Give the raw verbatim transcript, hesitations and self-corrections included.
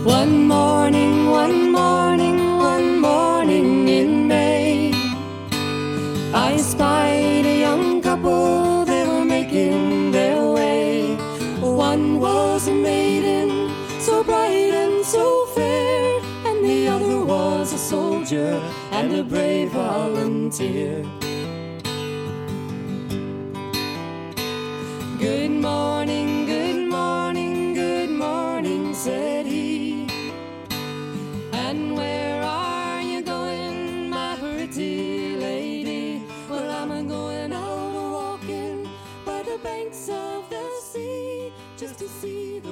One morning, one morning, one morning in May, I spied a young couple, they were making their way. One was a maiden, so bright and so fair, and the other was a soldier and a brave volunteer. Good morning, good morning, good morning, said he. And where are you going, my pretty lady? Well, I'm a-going out a-walking by the banks of the sea, just to see